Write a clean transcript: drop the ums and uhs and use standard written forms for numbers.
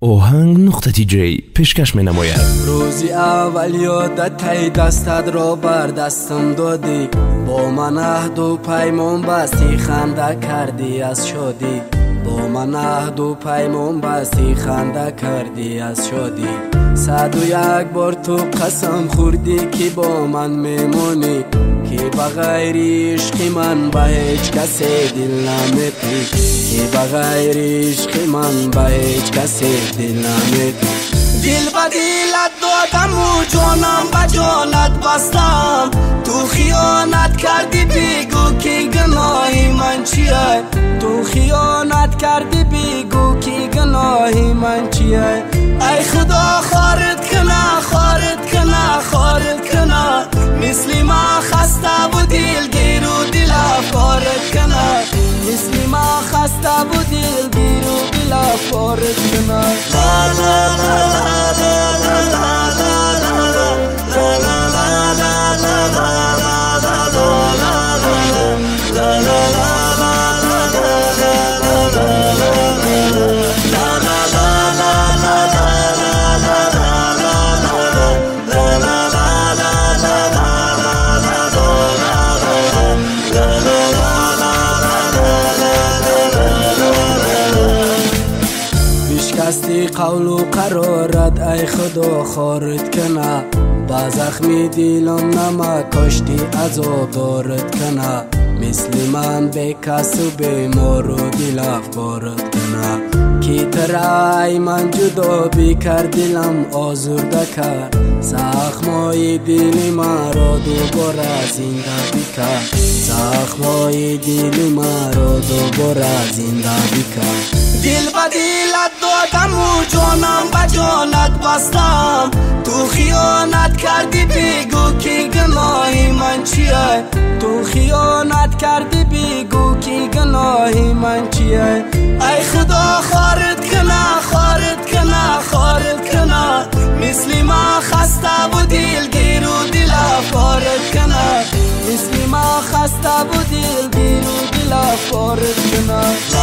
ohang.tj پیشکش می نماید. روزی اول یادت دستت را بر دستم دادی، با من عهد و پیمان بستی، خنده کردی از شادی. با من عهد و پیمان بستی، خنده کردی از شادی. 101 بار تو قسم خوردی که با من میمونی، که بغیر عشق من به هیچ کسی دل نمیدی، که بغیر عشق من به هیچ کسی دل نمیدی. دل به دلت دادم و جانم به جانت بستم، تو خیانت کردی بگو که گناهی من چیه، تو خیانت کردی بگو که گناهی من چیه. ای خدا خارت کنه، خارت کنه، خارت کنه، مثل ما خسته و دلگیر و دل افارت کنه، مثل ما خسته و دلگیر و دل افارت کنه. لا لا لا لا لا لا شکستی قول و قرارت ای خدا خارت کنه، با زخمی دلم نمک کاشتی عذاب دارت کنه، مثل من به کس و بیمار و دل افکارت کنه. کی ترای من جدا بیکر دلم آزرده کرد، زخمای دل من را دوباره زنده بکرد، زخمای دل من را دوباره زنده بکرد. دل به دلت دادم و جانم به جانت بستم، تو خیانت کردی بگو که گناهی من چیه، تو خیانت کردی بگو که گناهی من چیه. ای خدا خارت کنه، خارت کنه، خارت کنه، مثل ما خسته و دلگیر و دل افارت کنه، مثل ما خسته و دلگیر و دل افارت کنه.